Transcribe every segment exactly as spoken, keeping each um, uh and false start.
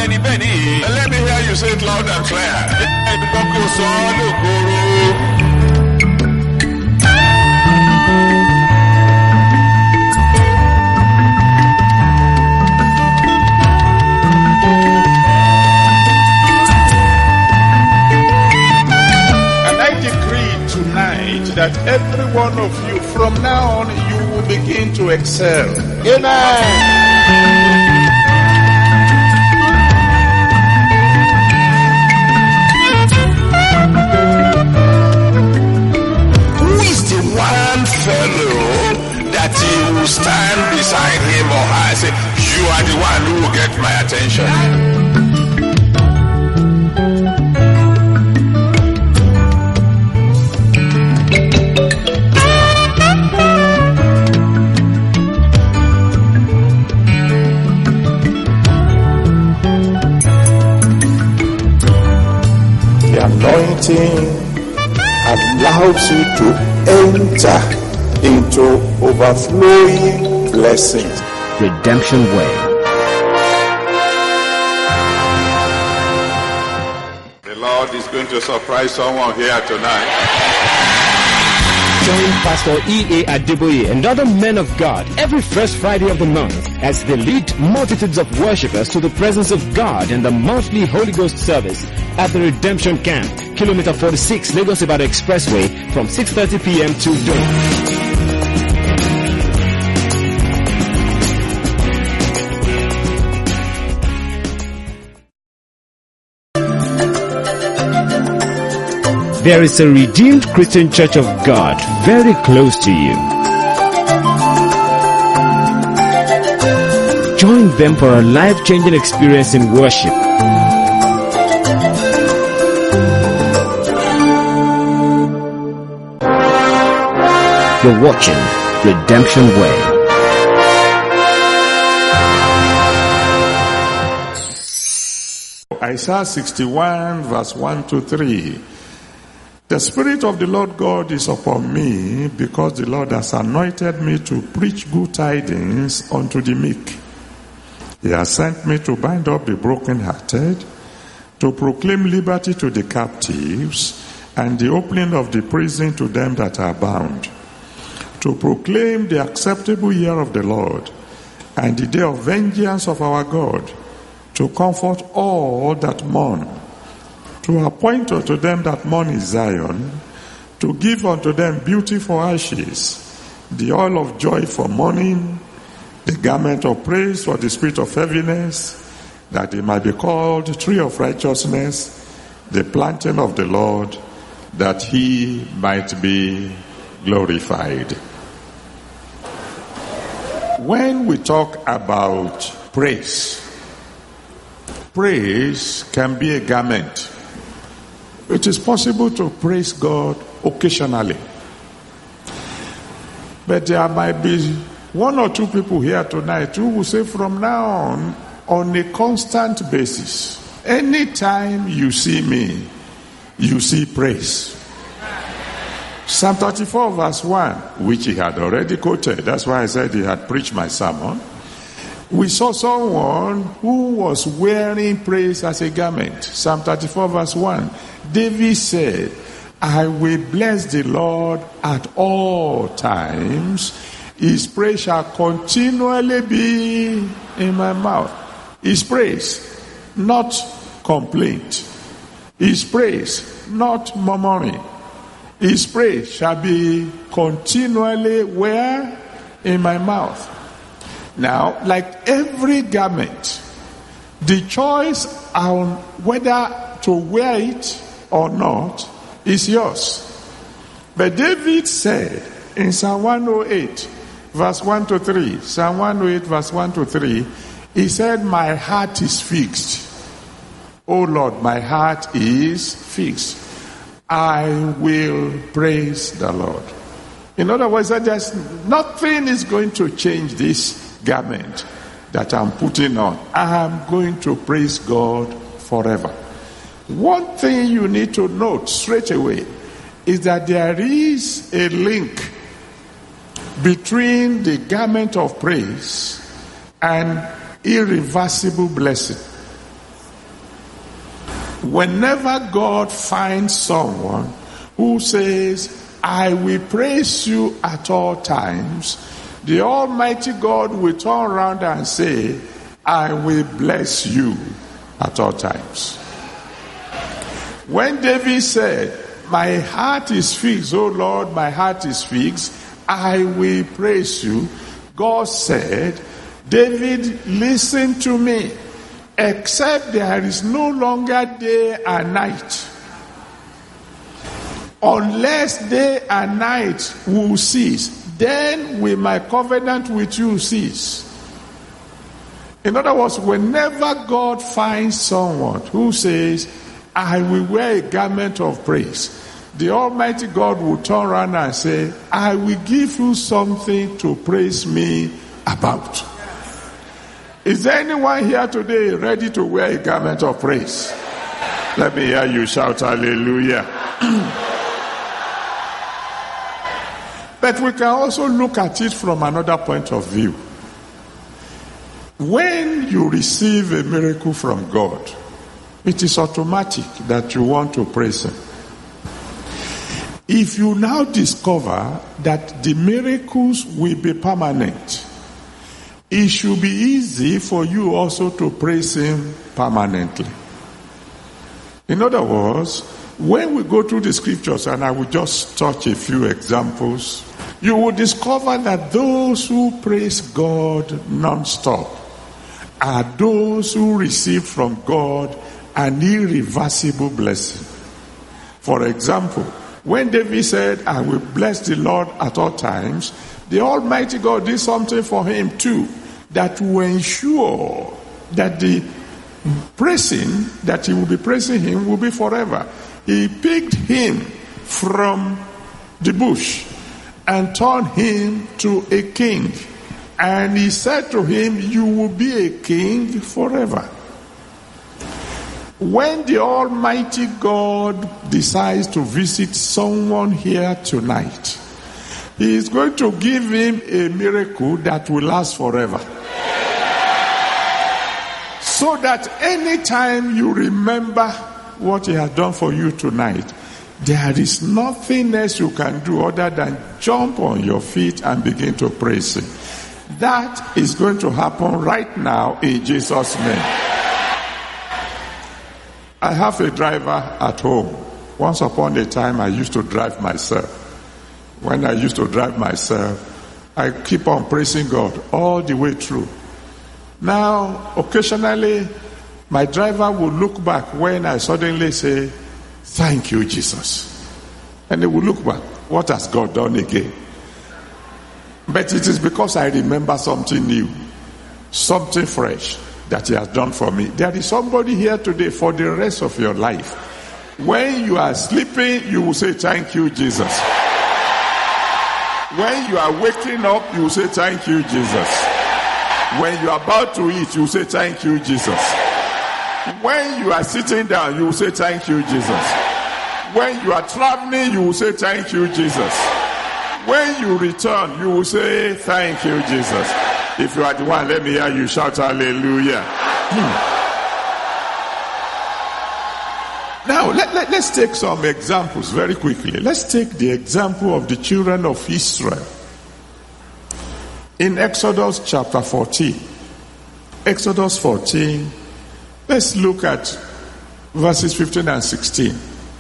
Let me hear you say it loud and clear. That every one of you, from now on, you will begin to excel. Amen. Who is the one fellow that you will stand beside him or her and say, you are the one who will get my attention? Anointing allows you to enter into overflowing blessings. Redemption Way. The Lord is going to surprise someone here tonight. Join Pastor E A Adeboye and other men of God every first Friday of the month as they lead multitudes of worshippers to the presence of God in the monthly Holy Ghost service at the Redemption Camp, Kilometer forty-six, Lagos Ibadan Expressway, from six thirty p.m. to dawn. There is a Redeemed Christian Church of God very close to you. Join them for a life-changing experience in worship. You're watching Redemption Way. Isaiah sixty-one verse one to three. The Spirit of the Lord God is upon me, because the Lord has anointed me to preach good tidings unto the meek. He has sent me to bind up the brokenhearted, to proclaim liberty to the captives, and the opening of the prison to them that are bound, to proclaim the acceptable year of the Lord, and the day of vengeance of our God, to comfort all that mourn, to appoint unto them that mourn in Zion, to give unto them beauty for ashes, the oil of joy for mourning, the garment of praise for the spirit of heaviness, that they might be called tree of righteousness, the planting of the Lord, that he might be glorified. When we talk about praise, praise can be a garment. It is possible to praise God occasionally. But there might be one or two people here tonight who will say from now on, on a constant basis, anytime you see me, you see praise. Psalm thirty-four verse one, which he had already quoted, that's why I said he had preached my sermon. We saw someone who was wearing praise as a garment. Psalm thirty-four verse one. David said, I will bless the Lord at all times. His praise shall continually be in my mouth. His praise, not complaint. His praise, not murmuring. His praise shall be continually where? In my mouth. Now, like every garment, the choice on whether to wear it or not is yours. But David said in Psalm one oh eight, verse one to three, Psalm one oh eight, verse one to three, he said, my heart is fixed. Oh Lord, my heart is fixed. I will praise the Lord. In other words, that there's nothing is going to change this garment that I'm putting on. I'm going to praise God forever. One thing you need to note straight away is that there is a link between the garment of praise and irreversible blessing. Whenever God finds someone who says, I will praise you at all times, the Almighty God will turn around and say, I will bless you at all times. When David said, my heart is fixed, oh Lord, my heart is fixed, I will praise you, God said, David, listen to me, except there is no longer day and night. Unless day and night will cease, then will my covenant with you cease. In other words, whenever God finds someone who says, I will wear a garment of praise, the Almighty God will turn around and say, I will give you something to praise me about. Is there anyone here today ready to wear a garment of praise? Let me hear you shout hallelujah. But we can also look at it from another point of view. When you receive a miracle from God, it is automatic that you want to praise Him. If you now discover that the miracles will be permanent, it should be easy for you also to praise Him permanently. In other words, when we go through the scriptures, and I will just touch a few examples, you will discover that those who praise God non-stop are those who receive from God an irreversible blessing. For example, when David said, I will bless the Lord at all times, the Almighty God did something for him too, that will ensure that the praising that he will be praising him will be forever. He picked him from the bush and turned him to a king. And he said to him, you will be a king forever. When the Almighty God decides to visit someone here tonight, He is going to give him a miracle that will last forever. So that anytime you remember what He has done for you tonight, there is nothing else you can do other than jump on your feet and begin to praise Him. That is going to happen right now in Jesus' name. I have a driver at home. Once upon a time, I used to drive myself. When I used to drive myself, I keep on praising God all the way through. Now, occasionally, my driver will look back when I suddenly say, thank you, Jesus. And he will look back. What has God done again? But it is because I remember something new, something fresh that He has done for me. There is somebody here today for the rest of your life. When you are sleeping, you will say, thank you, Jesus. When you are waking up, you will say, thank you, Jesus. When you are about to eat, you will say, thank you, Jesus. When you are sitting down, you will say, thank you, Jesus. When you are traveling, you will say, thank you, Jesus. When you return, you will say, thank you, Jesus. If you are the one, let me hear you shout hallelujah. Hmm. Now, let, let, let's take some examples very quickly. Let's take the example of the children of Israel. In Exodus chapter fourteen. Exodus fourteen. Let's look at verses fifteen and sixteen.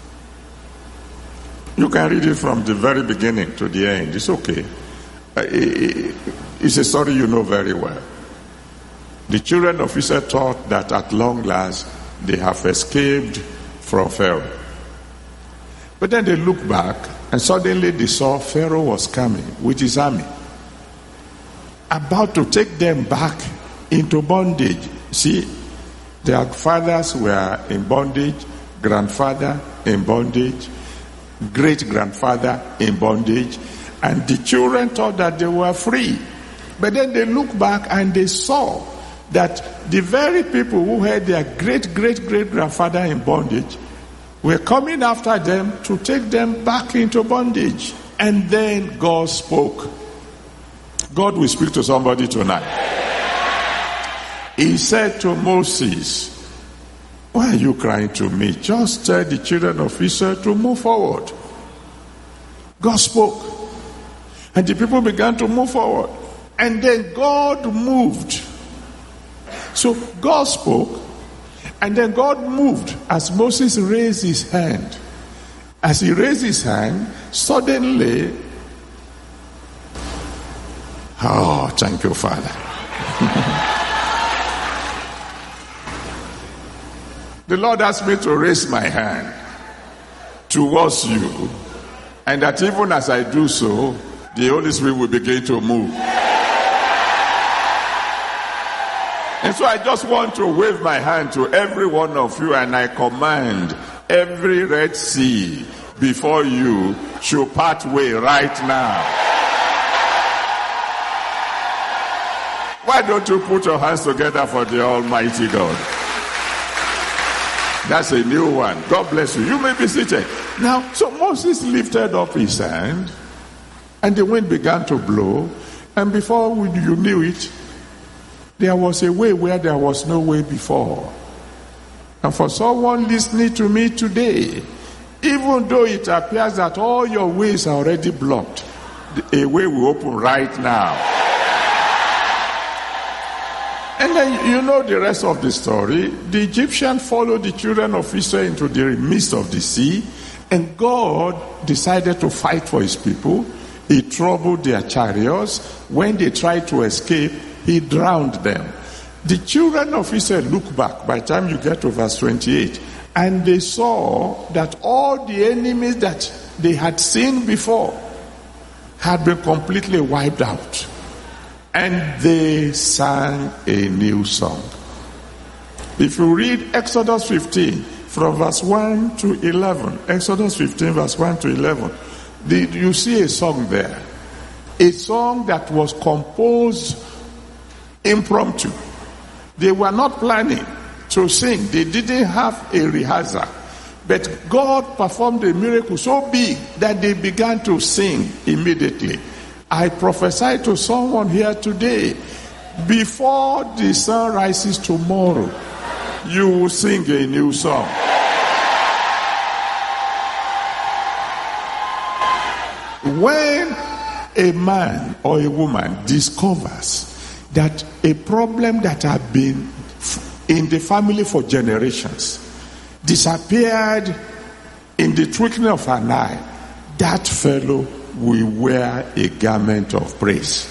You can read it from the very beginning to the end. It's okay. It's a story you know very well. The children of Israel thought that at long last they have escaped from Pharaoh. But then they looked back and suddenly they saw Pharaoh was coming with his army, about to take them back into bondage. See, their fathers were in bondage, grandfather in bondage, great-grandfather in bondage, and the children thought that they were free. But then they looked back and they saw that the very people who had their great-great-great-grandfather in bondage were coming after them to take them back into bondage. And then God spoke. God will speak to somebody tonight. He said to Moses, Why are you crying to me? Just tell the children of Israel to move forward. God spoke. And the people began to move forward. And then God moved. So God spoke. And then God moved as Moses raised his hand. As he raised his hand, suddenly, oh, thank you, Father. The Lord asked me to raise my hand towards you, and that even as I do so, the Holy Spirit will begin to move. And so I just want to wave my hand to every one of you, and I command every Red Sea before you should part way right now. Why don't you put your hands together for the Almighty God? That's a new one. God bless you. You may be seated. Now, so Moses lifted up his hand, and the wind began to blow, and before you knew it, there was a way where there was no way before. And for someone listening to me today, even though it appears that all your ways are already blocked, a way will open right now. And then you know the rest of the story. The Egyptians followed the children of Israel into the midst of the sea, and God decided to fight for his people. He troubled their chariots. When they tried to escape, he drowned them. The children of Israel look back by the time you get to verse twenty-eight, and they saw that all the enemies that they had seen before had been completely wiped out. And they sang a new song. If you read Exodus fifteen from verse one to eleven, Exodus fifteen verse one to eleven, you see a song there. A song that was composed impromptu. They were not planning to sing. They didn't have a rehearsal. But God performed a miracle so big that they began to sing immediately. I prophesy to someone here today, before the sun rises tomorrow, you will sing a new song. When a man or a woman discovers that a problem that had been in the family for generations disappeared in the twinkling of an eye, that fellow will wear a garment of praise.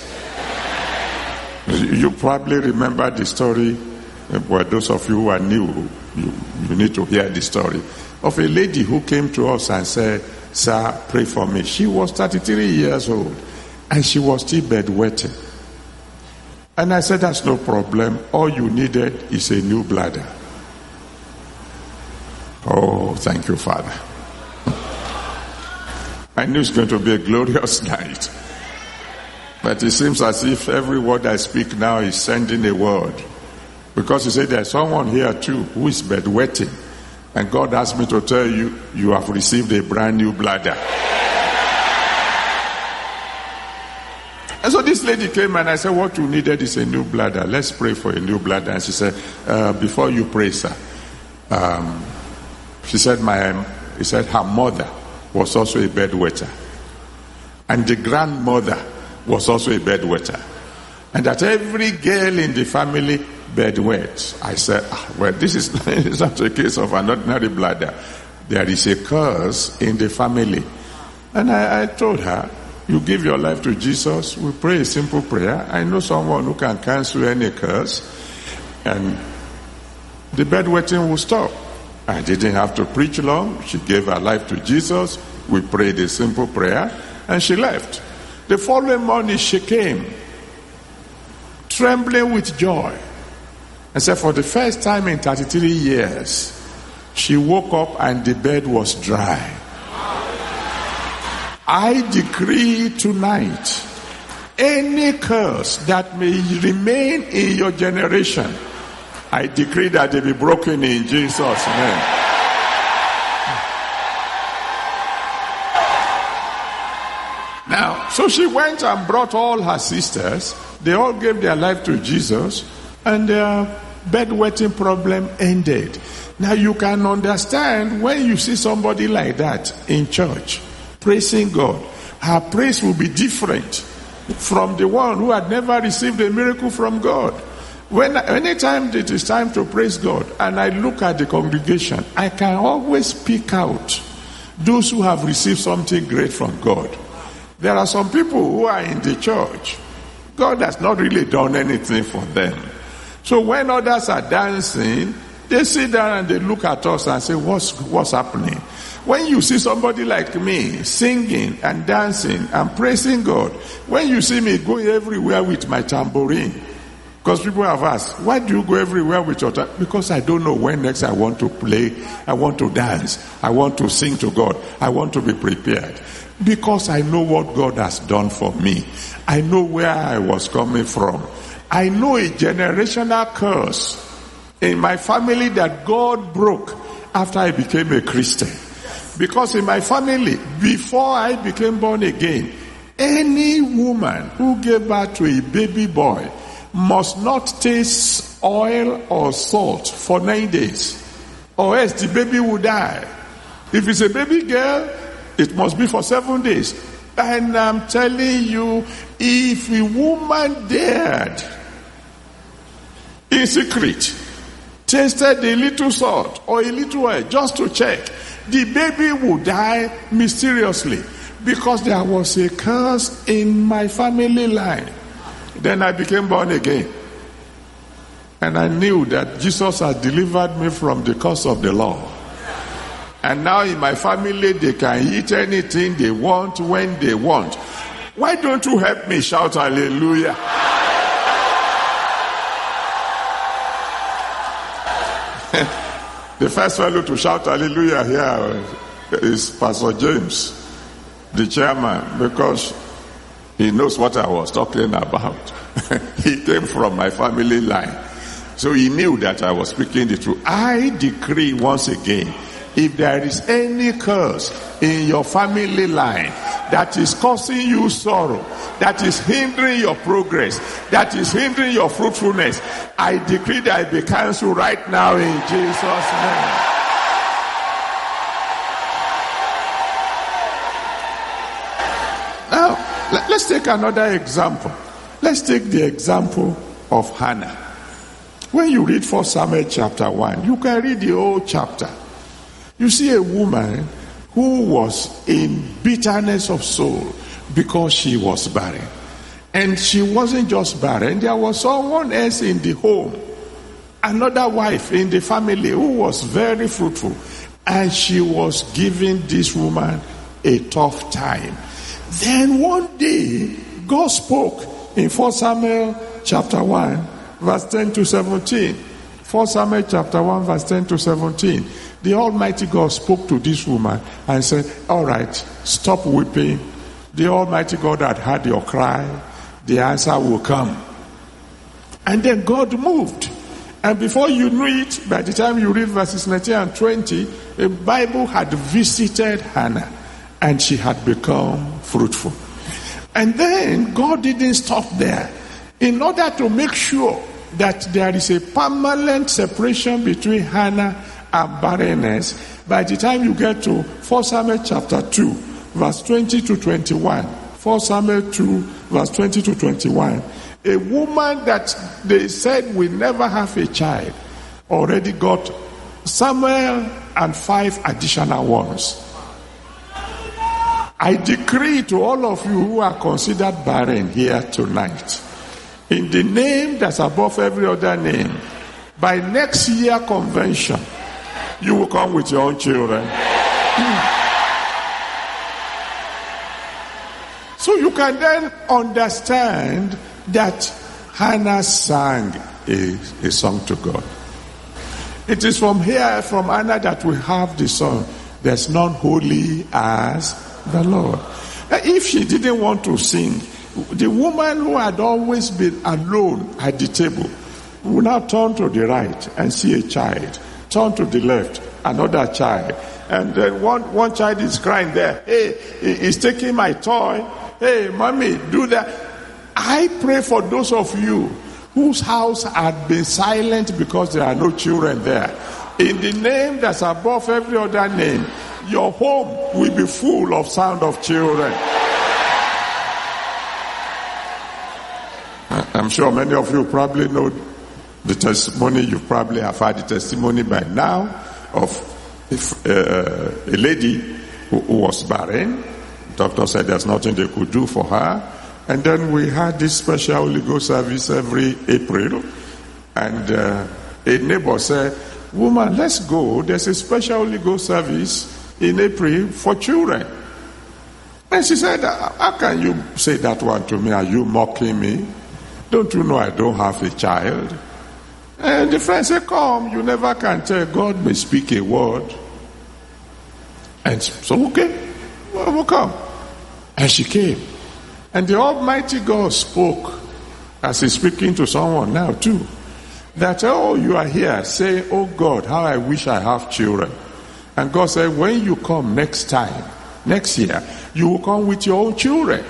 You probably remember the story, well, those of you who are new, you, you need to hear the story, of a lady who came to us and said, "Sir, pray for me." She was thirty-three years old, and she was still bedwetting. And I said, "That's no problem. All you needed is a new bladder." Oh, thank you, Father. I knew it's going to be a glorious night. But it seems as if every word I speak now is sending a word. Because you say there's someone here too who is bedwetting. And God asked me to tell you, you have received a brand new bladder. And so this lady came and I said, "What you needed is a new bladder. Let's pray for a new bladder." And she said, uh, "Before you pray, sir," um, she said, "My," he said, her mother was also a bedwetter. And the grandmother was also a bedwetter. And that every girl in the family bedwets. I said, ah, well, this is not a case of an ordinary bladder. There is a curse in the family. And I, I told her, you give your life to Jesus, we pray a simple prayer. I know someone who can cancel any curse. And the bedwetting will stop. I didn't have to preach long. She gave her life to Jesus. We prayed a simple prayer and she left. The following morning she came, trembling with joy. And said for the first time in thirty-three years, she woke up and the bed was dry. I decree tonight, any curse that may remain in your generation, I decree that they be broken in Jesus' name. Now, so she went and brought all her sisters. They all gave their life to Jesus, and they are bedwetting problem ended. Now you can understand when you see somebody like that in church, praising God, her praise will be different from the one who had never received a miracle from God. When anytime it is time to praise God and I look at the congregation, I can always pick out those who have received something great from God. There are some people who are in the church, God has not really done anything for them. So when others are dancing, they sit down and they look at us and say, what's, what's happening? When you see somebody like me singing and dancing and praising God, when you see me going everywhere with my tambourine, because people have asked, why do you go everywhere with your tambourine? Because I don't know when next I want to play, I want to dance, I want to sing to God, I want to be prepared. Because I know what God has done for me. I know where I was coming from. I know a generational curse in my family that God broke after I became a Christian. Because in my family, before I became born again, any woman who gave birth to a baby boy must not taste oil or salt for nine days, or else the baby will die. If it's a baby girl, it must be for seven days. And I'm telling you, if a woman dared, in secret, tasted a little salt or a little oil just to check, the baby would die mysteriously because there was a curse in my family line. Then I became born again. And I knew that Jesus had delivered me from the curse of the law. And now in my family, they can eat anything they want when they want. Why don't you help me shout hallelujah? The first fellow to shout hallelujah here is Pastor James, the chairman, because he knows what I was talking about. He came from my family line. So he knew that I was speaking the truth. I decree once again, if there is any curse in your family line that is causing you sorrow, that is hindering your progress, that is hindering your fruitfulness, I decree that it be cancelled right now in Jesus' name. Now, let's take another example. Let's take the example of Hannah. When you read First Samuel chapter one, you can read the whole chapter. You see a woman who was in bitterness of soul because she was barren. And she wasn't just barren, there was someone else in the home, another wife in the family who was very fruitful. And she was giving this woman a tough time. Then one day, God spoke in First Samuel chapter one, verse ten to seventeen. First Samuel chapter one, verse ten to seventeen. The Almighty God spoke to this woman and said, all right, stop weeping. The Almighty God had heard your cry. The answer will come. And then God moved. And before you knew it, by the time you read verses nineteen and twenty, the Bible had visited Hannah and she had become fruitful. And then God didn't stop there. In order to make sure that there is a permanent separation between Hannah and barrenness, by the time you get to First Samuel chapter two, verse twenty to twenty-one, First Samuel two, verse twenty to twenty-one, a woman that they said will never have a child already got Samuel and five additional ones. I decree to all of you who are considered barren here tonight, in the name that's above every other name, by next year convention, you will come with your own children. So you can then understand that Hannah sang a, a song to God. It is from here, from Hannah, that we have the song, there's none holy as the Lord. If she didn't want to sing, the woman who had always been alone at the table will now turn to the right and see a child. Turn to the left, another child. And then one, one child is crying there. Hey, he's taking my toy. Hey, mommy, do that. I pray for those of you whose house had been silent because there are no children there. In the name that's above every other name, your home will be full of sound of children. I'm sure many of you probably know the testimony. You probably have had the testimony by now of if, uh, a lady who, who was barren. The doctor said there's nothing they could do for her. And then we had this special Holy Ghost service every April. And uh, a neighbor said, woman, let's go. There's a special Holy Ghost service in April for children. And she said, how can you say that one to me? Are you mocking me? Don't you know I don't have a child? And the friend said, come, you never can tell. God may speak a word. And so, okay, well, we'll come. And she came. And the Almighty God spoke, as he's speaking to someone now too, that, oh, you are here. Say, oh God, how I wish I have children. And God said, when you come next time, next year, you will come with your own children.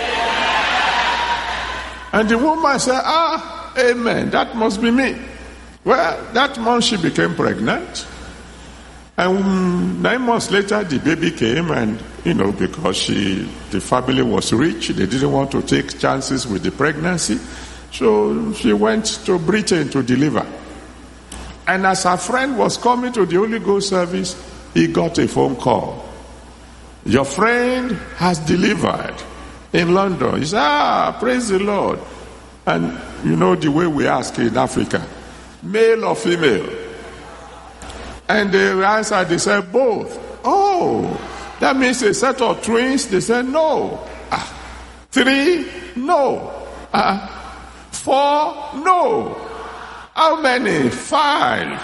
And the woman said, ah, amen, that must be me. Well, that month she became pregnant. And nine months later, the baby came, and, you know, because she, the family was rich, they didn't want to take chances with the pregnancy. So she went to Britain to deliver. And as her friend was coming to the Holy Ghost service, he got a phone call. Your friend has delivered in London. He said, ah, praise the Lord. And you know the way we ask in Africa, male or female? And they answered, they said, both. Oh, that means a set of twins? They said, no. Ah, three? No. Ah, four? No. How many? Five.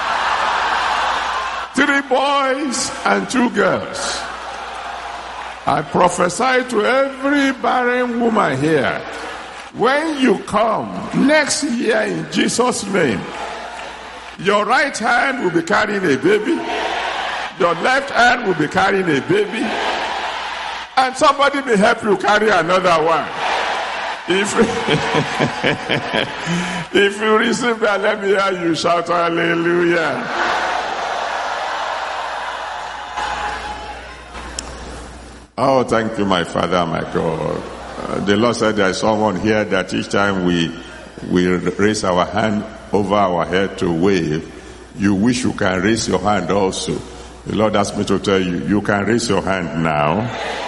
Three boys and two girls. I prophesy to every barren woman here, when you come next year in Jesus' name, your right hand will be carrying a baby, your left hand will be carrying a baby, and somebody may help you carry another one. If, if you receive that, let me hear you shout hallelujah. Oh, thank you, my Father, my God. Uh, the Lord said there is someone here that each time we we raise our hand over our head to wave, you wish you can raise your hand also. The Lord asked me to tell you, you can raise your hand now.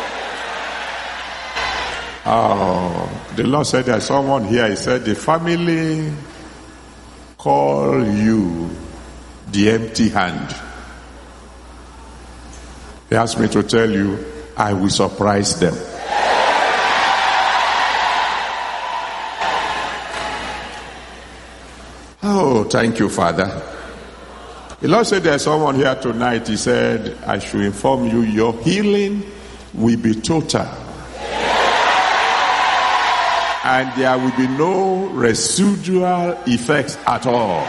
Oh, the Lord said there is someone here. He said the family call you the empty hand. He asked me to tell you, I will surprise them. Oh, thank you, Father. The Lord said there's someone here tonight. He said, I should inform you, your healing will be total. And there will be no residual effects at all.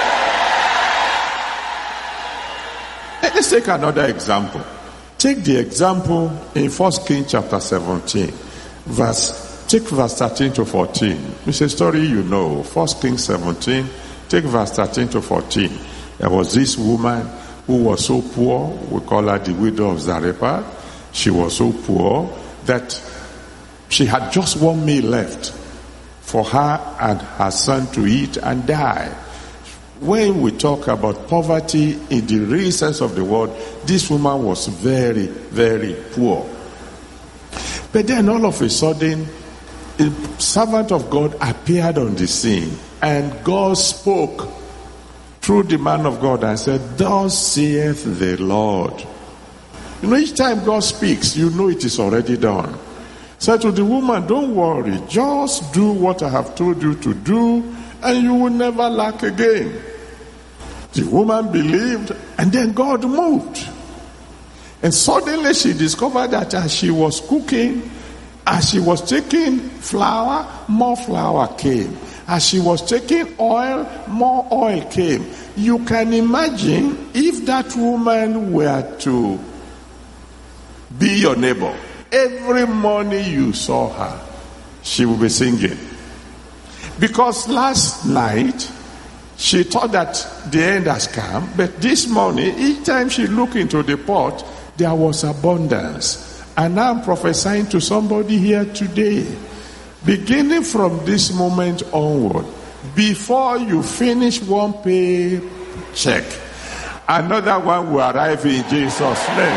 Let's take another example. Take the example in First Kings chapter seventeen, verse, take verse thirteen to fourteen. It's a story you know. First Kings seventeen, take verse thirteen to fourteen. There was this woman who was so poor, we call her the widow of Zarephath. She was so poor that she had just one meal left for her and her son to eat and die. When we talk about poverty in the real sense of the word, this woman was very, very poor. But then all of a sudden, a servant of God appeared on the scene, and God spoke through the man of God and said, thus saith the Lord. You know, each time God speaks, you know it is already done. Said to the woman, don't worry, just do what I have told you to do, and you will never lack again. The woman believed, and then God moved. And suddenly she discovered that as she was cooking, as she was taking flour, more flour came. As she was taking oil, more oil came. You can imagine if that woman were to be your neighbor. Every morning you saw her, she would be singing. Because last night, she thought that the end has come, but this morning, each time she looked into the pot, there was abundance. And now I'm prophesying to somebody here today. Beginning from this moment onward, before you finish one pay check, another one will arrive in Jesus' name.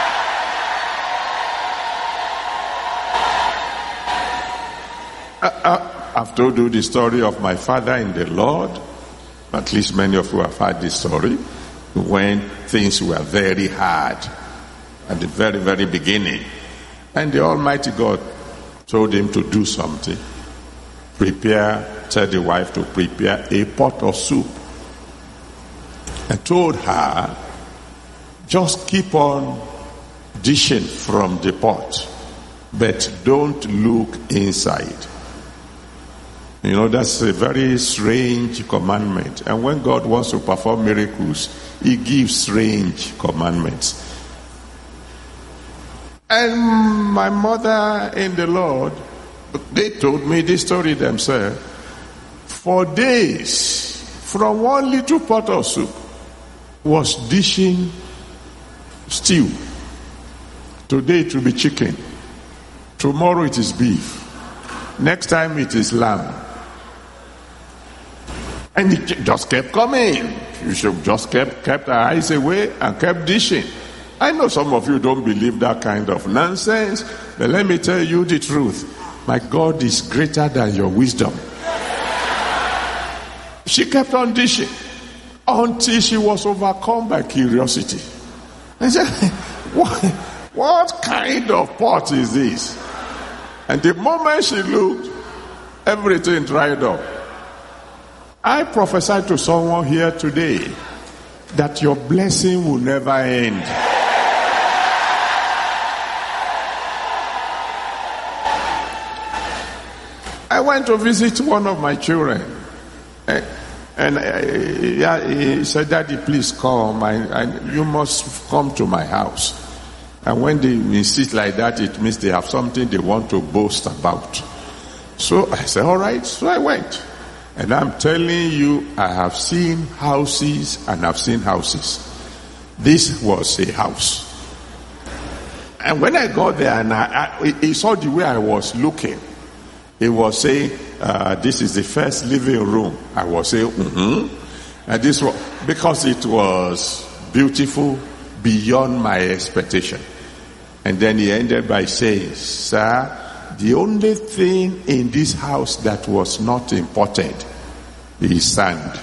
Uh, uh, I've told you the story of my father in the Lord. At least many of you have heard this story. When things were very hard at the very, very beginning. And the Almighty God told him to do something. Prepare, tell the wife to prepare a pot of soup. And told her, just keep on dishing from the pot, but don't look inside. You know, that's a very strange commandment. And when God wants to perform miracles, he gives strange commandments. And my mother in the Lord, they told me this story themselves. For days, from one little pot of soup, was dishing stew. Today it will be chicken. Tomorrow it is beef. Next time it is lamb. And it just kept coming. You should just kept kept our eyes away and kept dishing. I know some of you don't believe that kind of nonsense, but let me tell you the truth. My God is greater than your wisdom. She kept on dishing until she was overcome by curiosity. I said, what, what kind of pot is this? And the moment she looked, everything dried up. I prophesy to someone here today that your blessing will never end. I went to visit one of my children, and he said, Daddy, please come. I, I, you must come to my house. And when they insist like that, it means they have something they want to boast about. So I said, all right. So I went. And I'm telling you, I have seen houses and I've seen houses. This was a house. And when I got there and I, I, he saw the way I was looking, he was saying, uh, this is the first living room. I was saying, mm-hmm. And this was, because it was beautiful beyond my expectation. And then he ended by saying, sir, the only thing in this house that was not imported is sand.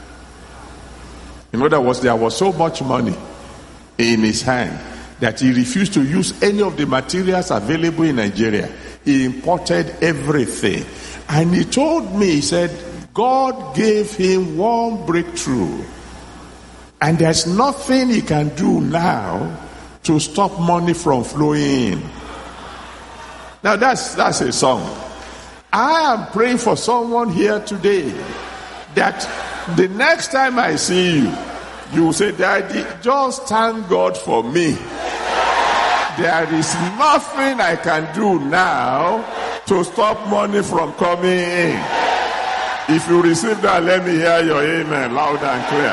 In other words, there was so much money in his hand that he refused to use any of the materials available in Nigeria. He imported everything. And he told me, he said, God gave him one breakthrough. And there's nothing he can do now to stop money from flowing in. Now that's that's a song. I am praying for someone here today that the next time I see you, you will say, Daddy, just thank God for me. There is nothing I can do now to stop money from coming in. If you receive that, let me hear your amen loud and clear.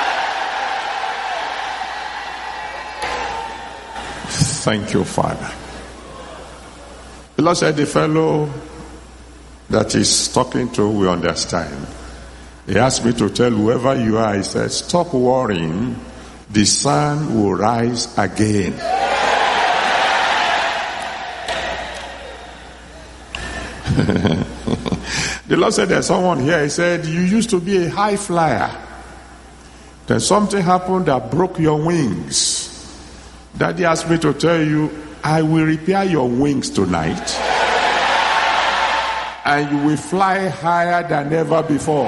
Thank you, Father. The Lord said the fellow that he's talking to will understand. He asked me to tell whoever you are, he said, stop worrying. The sun will rise again. The Lord said there's someone here, he said, you used to be a high flyer. Then something happened that broke your wings. Daddy asked me to tell you, I will repair your wings tonight. And you will fly higher than ever before.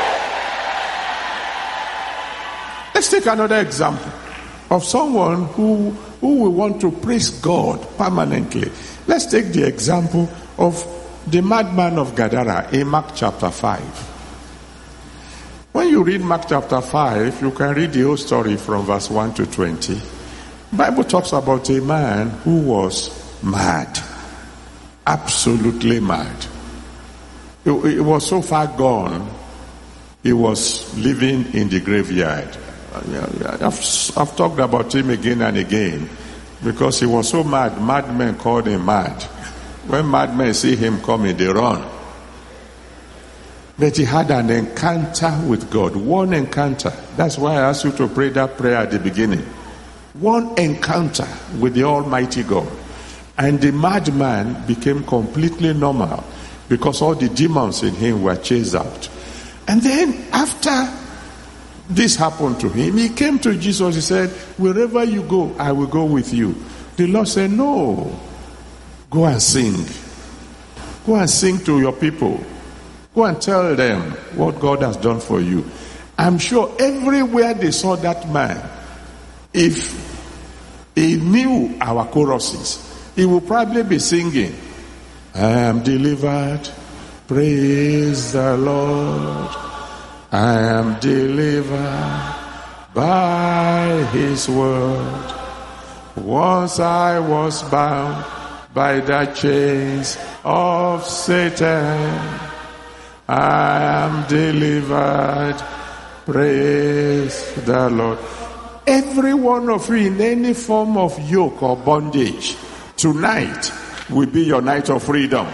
Let's take another example of someone who, who will want to praise God permanently. Let's take the example of the madman of Gadara in Mark chapter five. When you read Mark chapter five, you can read the whole story from verse one to twenty. The Bible talks about a man who was mad. Absolutely mad. it, it was so far gone, he was living in the graveyard. I've, I've talked about him again and again because he was so mad. Madmen called him mad. When madmen see him coming, they run. But he had an encounter with God. One encounter. That's why I asked you to pray that prayer at the beginning. One encounter with the Almighty God. And the madman became completely normal because all the demons in him were chased out. And then after this happened to him, he came to Jesus. He said, wherever you go, I will go with you. The Lord said, no. Go and sing. Go and sing to your people. Go and tell them what God has done for you. I'm sure everywhere they saw that man, if he knew our choruses, he would probably be singing, I am delivered, praise the Lord. I am delivered by his word. Once I was bound by the chains of Satan. I am delivered, praise the Lord. Every one of you in any form of yoke or bondage, tonight will be your night of freedom.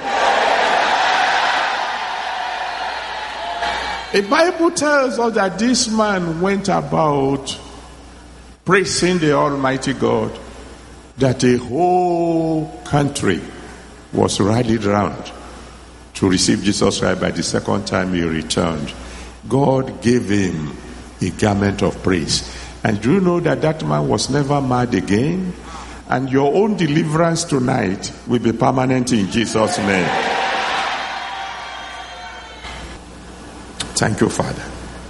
The Bible tells us that this man went about praising the Almighty God, that a whole country was rallied around to receive Jesus Christ. By the second time he returned, God gave him a garment of praise. And do you know that that man was never mad again? And your own deliverance tonight will be permanent in Jesus' name. Thank you, Father.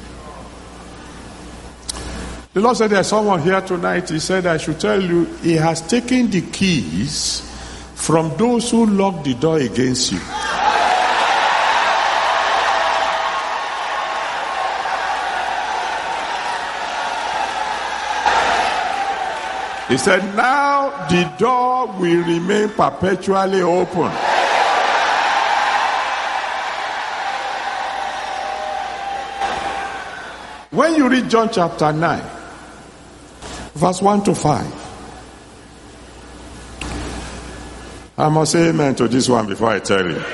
The Lord said there's someone here tonight. He said I should tell you, he has taken the keys from those who locked the door against you. He said, now the door will remain perpetually open. When you read John chapter nine, verse one to five, I must say amen to this one before I tell you.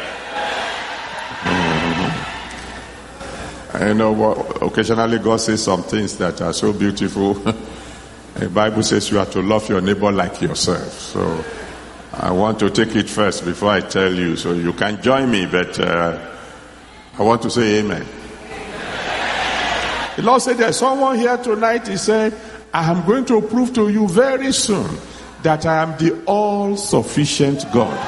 Mm-hmm. I know what, occasionally God says some things that are so beautiful. The Bible says you are to love your neighbor like yourself. So I want to take it first before I tell you. So you can join me, but uh, I want to say amen. The Lord said there's someone here tonight. He said, I am going to prove to you very soon that I am the all-sufficient God.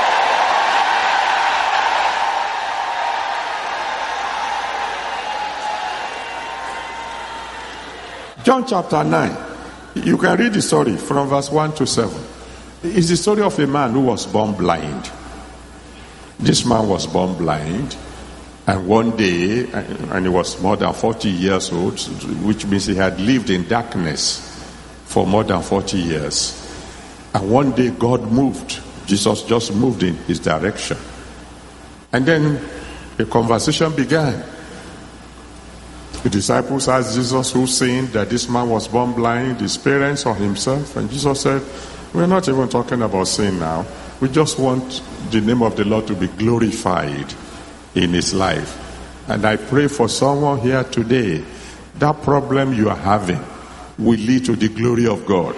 John chapter nine. You can read the story from verse one to seven. It's the story of a man who was born blind. This man was born blind, and one day, and he was more than forty years old, which means he had lived in darkness for more than forty years. And one day God moved. Jesus just moved in his direction. And then a conversation began. The disciples asked Jesus who sinned that this man was born blind, his parents or himself. And Jesus said, we're not even talking about sin now. We just want the name of the Lord to be glorified in his life. And I pray for someone here today, that problem you are having will lead to the glory of God.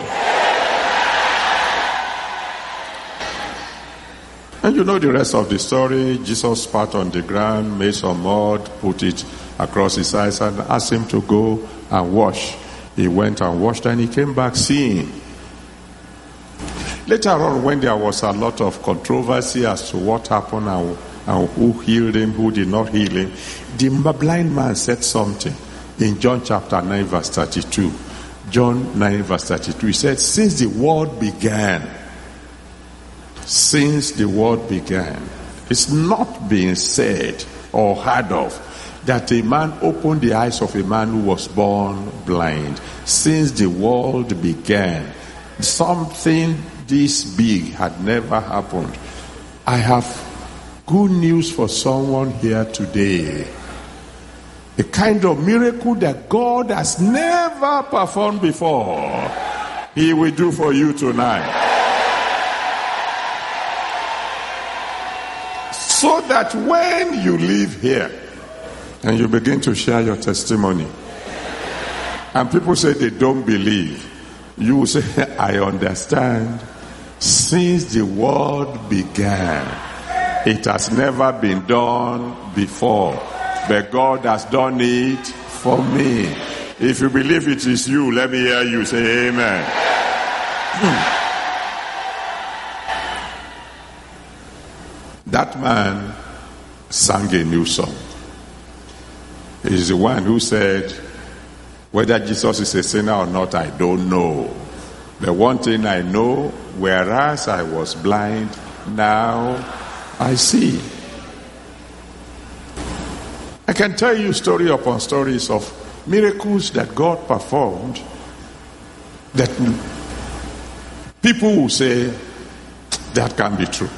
And you know the rest of the story. Jesus spat on the ground, made some mud, put it across his eyes and asked him to go and wash. He went and washed and he came back seeing. Later on, when there was a lot of controversy as to what happened and, and who healed him, who did not heal him, the blind man said something in John chapter nine verse thirty-two. John nine verse thirty-two, he said, since the world began, since the world began, it's not being said or heard of that a man opened the eyes of a man who was born blind. Since the world began, something this big had never happened. I have good news for someone here today. A kind of miracle that God has never performed before, He will do for you tonight. So that when you leave here and you begin to share your testimony, and people say they don't believe, you will say, I understand. Since the world began, it has never been done before, but God has done it for me. If you believe it is you, let me hear you say amen. That man sang a new song. He's the one who said, whether Jesus is a sinner or not, I don't know. The one thing I know, whereas I was blind, now I see. I can tell you story upon stories of miracles that God performed that people will say that can be true.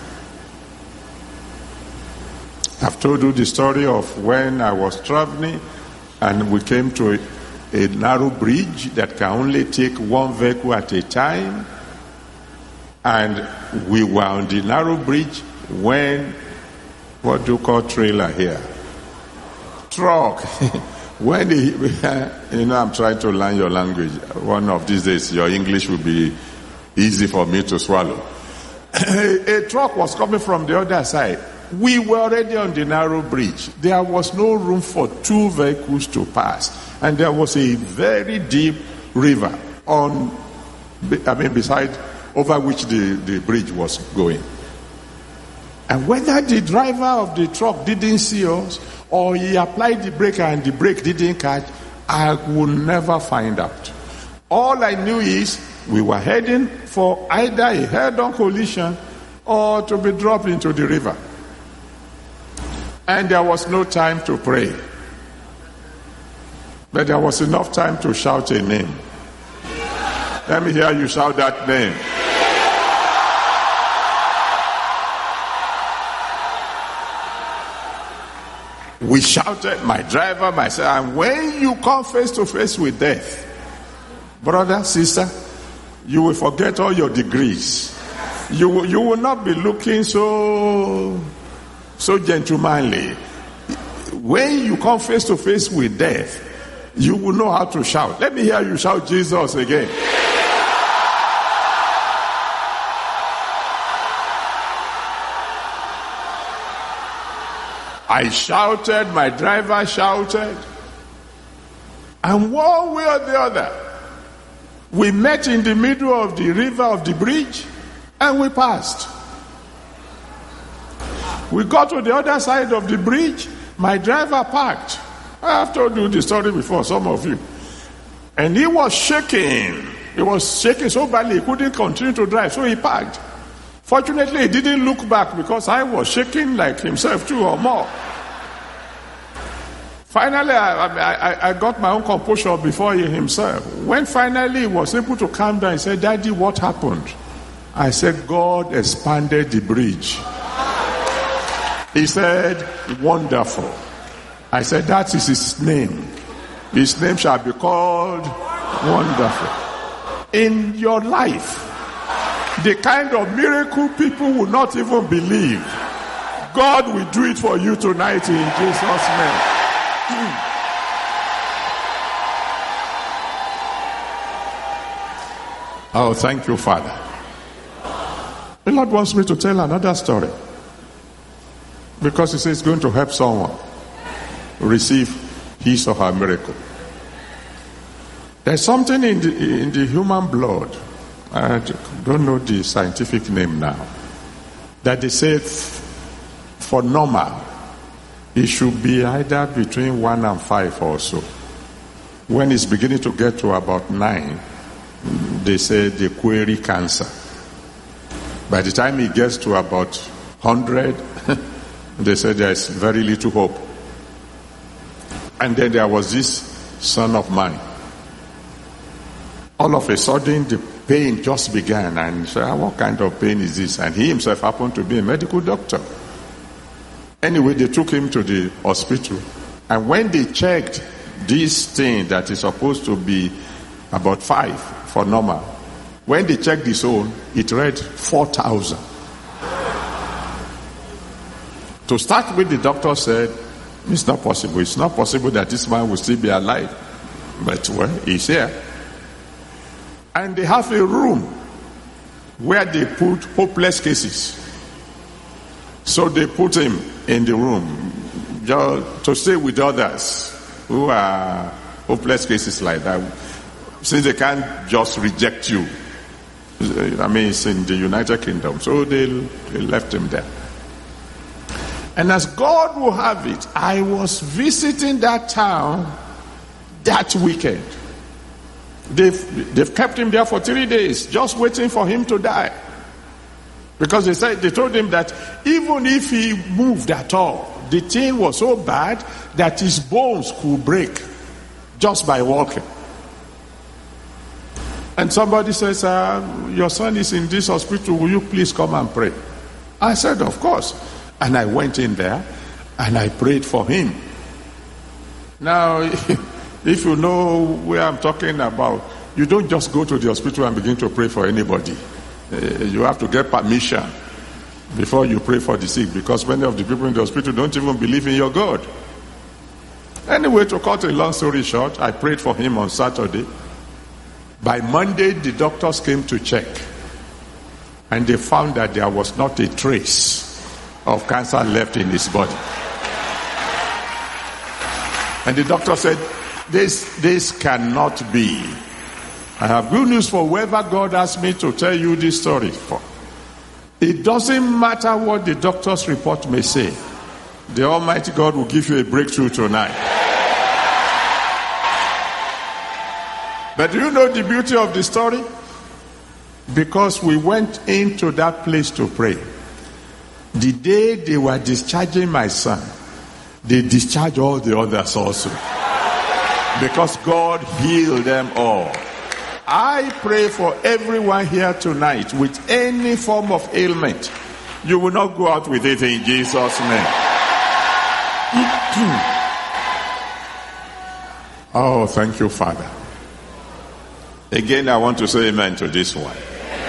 I've told you the story of when I was traveling and we came to a, a narrow bridge that can only take one vehicle at a time, and we were on the narrow bridge when, what do you call trailer here? Truck. When he, you know, I'm trying to learn your language. One of these days, your English will be easy for me to swallow. A truck was coming from the other side. We were already on the narrow bridge. There was no room for two vehicles to pass. And there was a very deep river on, I mean, beside, over which the, the bridge was going. And whether the driver of the truck didn't see us, or he applied the brake and the brake didn't catch, I would never find out. All I knew is we were heading for either a head-on collision or to be dropped into the river. And there was no time to pray. But there was enough time to shout a name. Let me hear you shout that name. We shouted, my driver, myself, and when you come face to face with death, brother, sister, you will forget all your degrees. You will, you will not be looking so, so gentlemanly. When you come face to face with death, you will know how to shout. Let me hear you shout Jesus again. I shouted, my driver shouted, and one way or the other, we met in the middle of the river of the bridge, and we passed. We got to the other side of the bridge, my driver parked. I have told you the story before, some of you. And he was shaking. He was shaking so badly he couldn't continue to drive, so he parked. Fortunately, he didn't look back because I was shaking like himself too or more. Finally, I, I, I got my own composure before he himself. When finally he was able to calm down, he said, Daddy, what happened? I said, God expanded the bridge. He said, wonderful. I said, that is his name. His name shall be called Wonderful. In your life, the kind of miracle people will not even believe, God will do it for you tonight in Jesus' name. Oh, thank you, Father. The Lord wants me to tell another story, because he says it's going to help someone receive his or her miracle. There's something in the, in the human blood, I don't know the scientific name now, that they say for normal, it should be either between one and five or so. When it's beginning to get to about nine, they say they query cancer. By the time it gets to about one hundred, they say there's very little hope. And then there was this son of mine. All of a sudden, the pain just began, and he said, what kind of pain is this? And he himself happened to be a medical doctor. Anyway, they took him to the hospital. And when they checked this thing that is supposed to be about five for normal, when they checked his own, it read four thousand. To start with, the doctor said, it's not possible. It's not possible that this man will still be alive. But, well, he's here. And they have a room where they put hopeless cases. So they put him in the room just to stay with others who are hopeless cases like that. Since they can't just reject you. I mean, it's in the United Kingdom. So they, they left him there. And as God will have it, I was visiting that town that weekend. They've, they've kept him there for three days, just waiting for him to die. Because they said, they told him that even if he moved at all, the thing was so bad that his bones could break just by walking. And somebody says, uh, your son is in this hospital, will you please come and pray? I said, of course. And I went in there and I prayed for him. Now, if you know where I'm talking about, you don't just go to the hospital and begin to pray for anybody. Uh, you have to get permission before you pray for the sick, because many of the people in the hospital don't even believe in your God. Anyway, to cut a long story short, I prayed for him on Saturday. By Monday, the doctors came to check, and they found that there was not a trace of cancer left in his body. And the doctor said, this, this cannot be. I have good news for whoever God asked me to tell you this story for. It doesn't matter what the doctor's report may say. The Almighty God will give you a breakthrough tonight. But do you know the beauty of the story? Because we went into that place to pray. The day they were discharging my son, they discharged all the others also. Because God healed them all. I pray for everyone here tonight with any form of ailment. You will not go out with it in Jesus' name. Oh, thank you, Father. Again, I want to say amen to this one.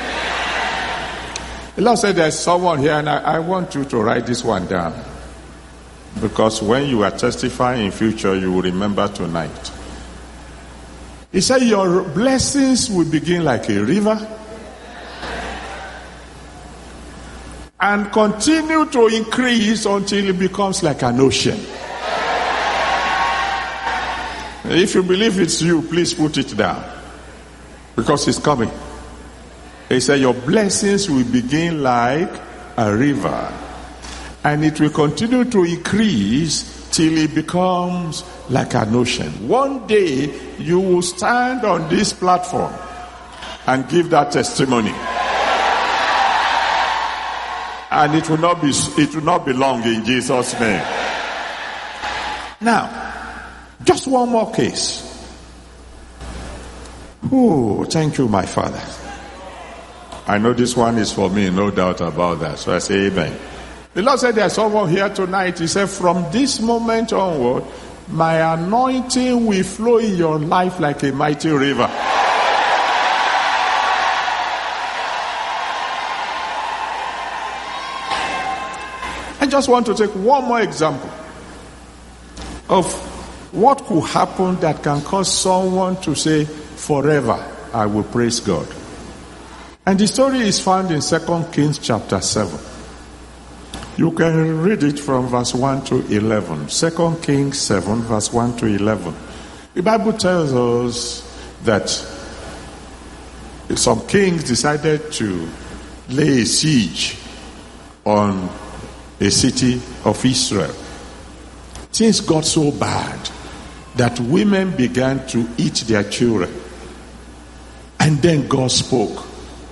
The Lord said there's someone here, and I, I want you to write this one down. Because when you are testifying in future, you will remember tonight. He said your blessings will begin like a river and continue to increase until it becomes like an ocean. If you believe it's you, please put it down. Because it's coming. He said your blessings will begin like a river and it will continue to increase till it becomes like an ocean. One day you will stand on this platform and give that testimony. And it will not be it will not be long in Jesus' name. Now, just one more case. Oh, thank you, my Father. I know this one is for me, no doubt about that. So I say amen. The Lord said there's someone here tonight. He said, from this moment onward, my anointing will flow in your life like a mighty river. I just want to take one more example of what could happen that can cause someone to say, forever I will praise God. And the story is found in Second Kings chapter seven. You can read it from verse one to eleven. Second Kings seven, verse one to eleven. The Bible tells us that some kings decided to lay a siege on a city of Israel. Things got so bad that women began to eat their children. And then God spoke.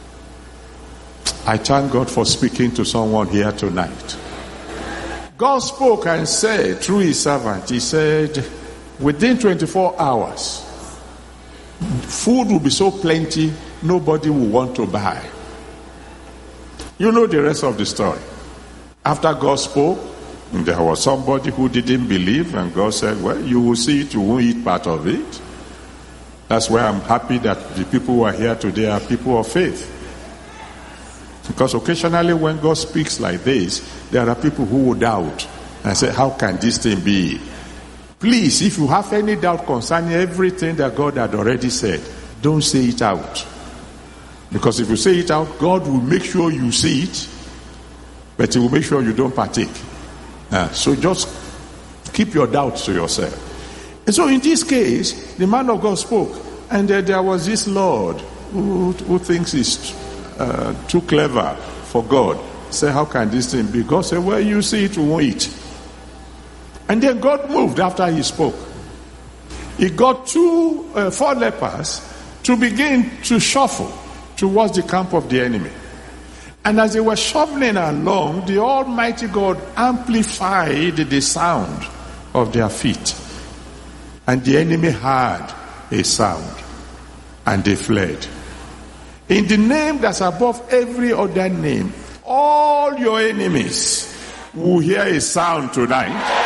I thank God for speaking to someone here tonight. God spoke and said through his servant, he said, within twenty-four hours, food will be so plenty, nobody will want to buy. You know the rest of the story. After God spoke, And there was somebody who didn't believe, and God said, well, you will see it, you won't eat part of it. That's why I'm happy that the people who are here today are people of faith. Because occasionally when God speaks like this, there are people who will doubt and say, how can this thing be? Please, if you have any doubt concerning everything that God had already said, don't say it out. Because if you say it out, God will make sure you see it, but he will make sure you don't partake. Uh, so just keep your doubts to yourself. And so in this case, the man of God spoke, and uh, there was this Lord who, who thinks he's uh, too clever for God. Say, how can this thing be? God said, well, you see it, you won't eat. And then God moved after he spoke. He got two, uh, four lepers to begin to shuffle towards the camp of the enemy. And as they were shuffling along, the Almighty God amplified the sound of their feet. And the enemy heard a sound, and they fled. In the name that's above every other name, all your enemies will hear a sound tonight.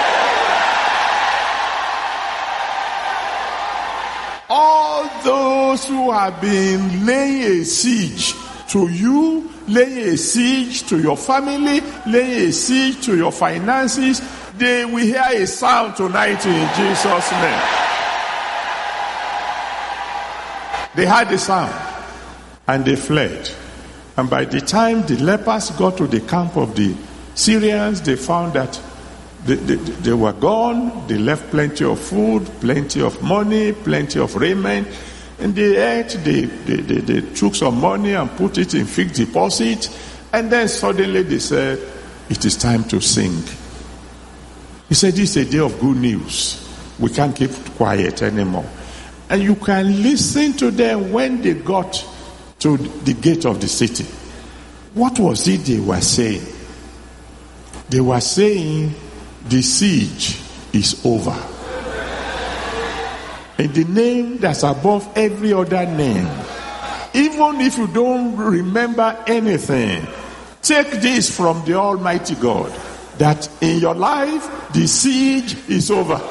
All those who have been laying a siege to you, laying a siege to your family, laying a siege to your finances, they will hear a sound tonight in Jesus' name. They heard the sound and they fled. And by the time the lepers got to the camp of the Syrians, they found that They, they, they were gone. They left plenty of food, plenty of money, plenty of raiment. And they ate, they, they, they, they took some money and put it in fixed deposit. And then suddenly they said, it is time to sing. He said, this is a day of good news. We can't keep quiet anymore. And you can listen to them when they got to the gate of the city. What was it they were saying? They were saying, the siege is over. In the name that's above every other name, even if you don't remember anything, take this from the Almighty God, that in your life, the siege is over.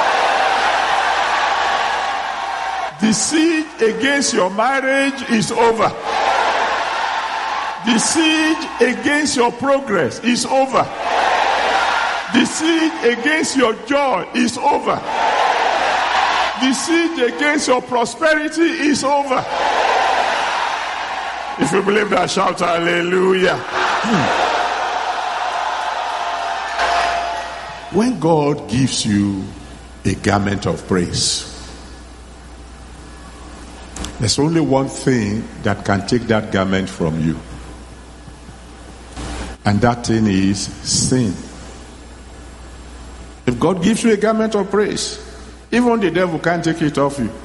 The siege against your marriage is over. The siege against your progress is over. The siege against your joy is over. The siege against your prosperity is over. If you believe that, shout hallelujah. When God gives you a garment of praise, there's only one thing that can take that garment from you. And that thing is sin. If God gives you a garment of praise, even the devil can't take it off you.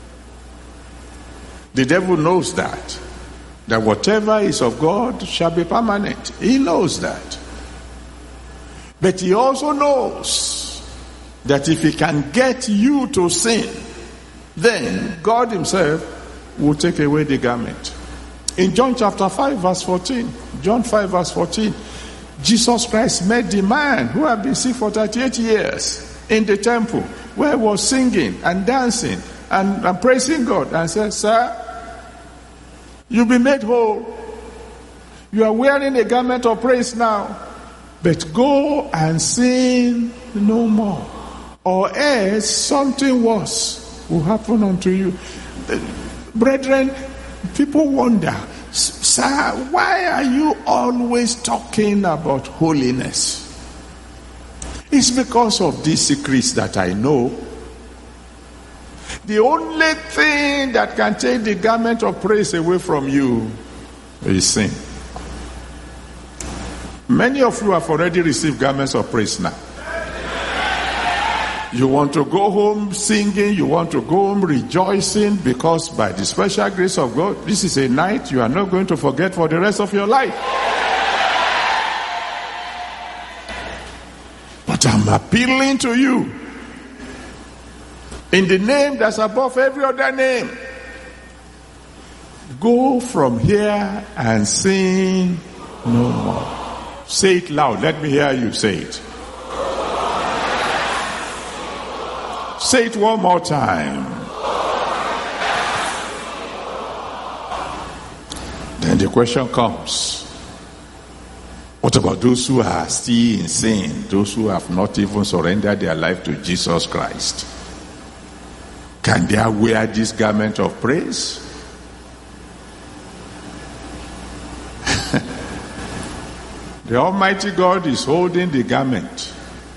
The devil knows that. That whatever is of God shall be permanent. He knows that. But he also knows that if he can get you to sin, then God himself will take away the garment. In John chapter five verse fourteen, John five verse fourteen, Jesus Christ met the man who had been sick for thirty-eight years in the temple, where he was singing and dancing and, and praising God, and said, sir, you'll be made whole. You are wearing a garment of praise now, but go and sin no more, or else something worse will happen unto you. Brethren, people wonder, sir, why are you always talking about holiness? It's because of these secrets that I know. The only thing that can take the garment of praise away from you is sin. Many of you have already received garments of praise now. You want to go home singing, you want to go home rejoicing, because by the special grace of God, this is a night you are not going to forget for the rest of your life. But I'm appealing to you, in the name that's above every other name, go from here and sin no more. Say it loud. Let me hear you say it. Say it one more time. Then the question comes, what about those who are still in sin, those who have not even surrendered their life to Jesus Christ? Can they wear this garment of praise? The Almighty God is holding the garment,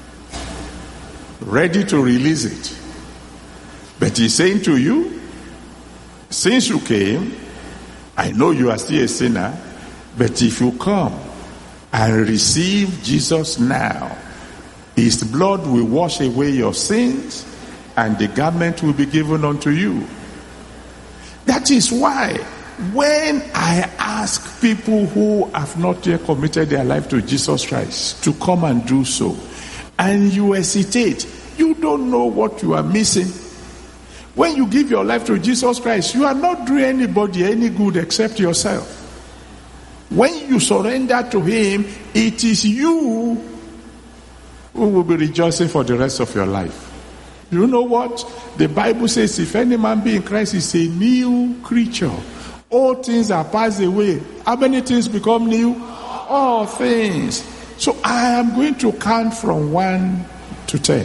ready to release it. But he's saying to you, since you came, I know you are still a sinner, but if you come and receive Jesus now, his blood will wash away your sins and the garment will be given unto you. That is why when I ask people who have not yet committed their life to Jesus Christ to come and do so, and you hesitate, you don't know what you are missing. When you give your life to Jesus Christ, you are not doing anybody any good except yourself. When you surrender to him, it is you who will be rejoicing for the rest of your life. You know what? The Bible says, if any man be in Christ, is a new creature. All things are passed away. How many things become new? All things. So I am going to count from one to ten.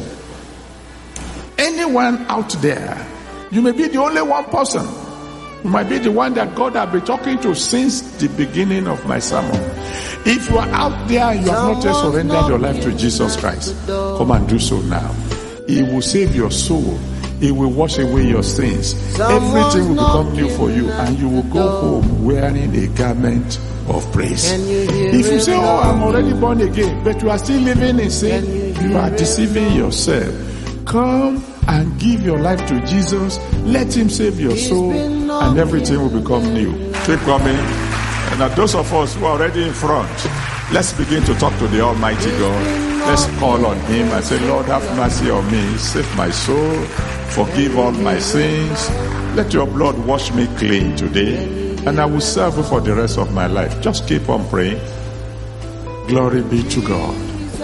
Anyone out there, you may be the only one person. You might be the one that God has been talking to since the beginning of my sermon. If you are out there and you have not yet surrendered your life to Jesus Christ, come and do so now. He will save your soul. He will wash away your sins. Everything will become new for you, and you will go home wearing a garment of praise. If you say, oh, I'm already born again, but you are still living in sin, you are deceiving yourself. Come and give your life to Jesus. Let him save your soul, and everything will become new. Keep coming. And now those of us who are already in front, let's begin to talk to the Almighty God. Let's call on him and say, Lord, have mercy on me. Save my soul. Forgive all my sins. Let your blood wash me clean today, and I will serve you for the rest of my life. Just keep on praying. Glory be to God.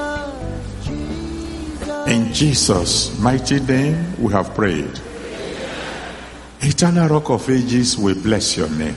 In Jesus' mighty name we have prayed. Eternal Rock of Ages, we bless your name.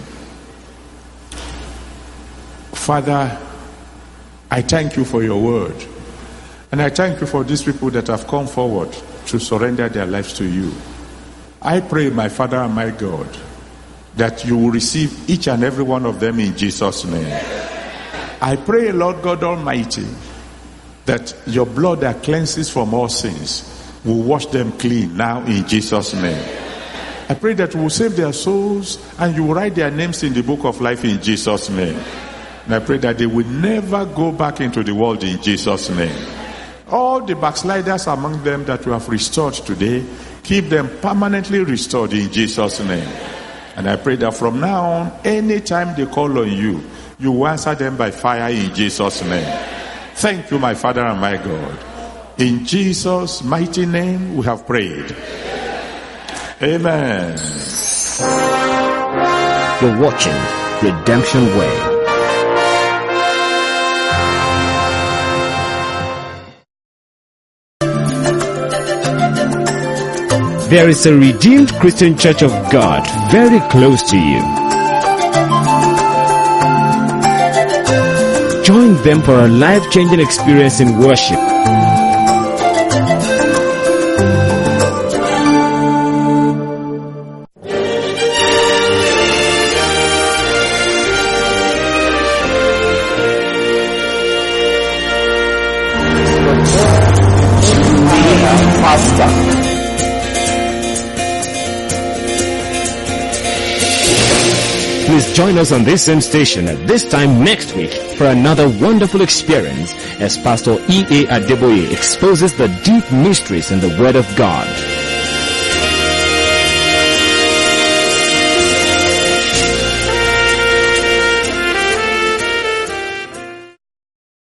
Father, I thank you for your word. And I thank you for these people that have come forward to surrender their lives to you. I pray, my Father and my God, that you will receive each and every one of them in Jesus' name. I pray, Lord God Almighty, that your blood that cleanses from all sins will wash them clean now in Jesus' name. I pray that you will save their souls and you will write their names in the book of life in Jesus' name. And I pray that they will never go back into the world in Jesus' name. All the backsliders among them that you have restored today, keep them permanently restored in Jesus' name. And I pray that from now on, anytime they call on you, you will answer them by fire in Jesus' name. Thank you, my Father and my God. In Jesus' mighty name we have prayed. Amen. You're watching Redemption Way. There is a Redeemed Christian Church of God very close to you. Join them for a life-changing experience in worship. Pastor. Please join us on this same station at this time next week for another wonderful experience as Pastor E A Adeboye exposes the deep mysteries in the Word of God.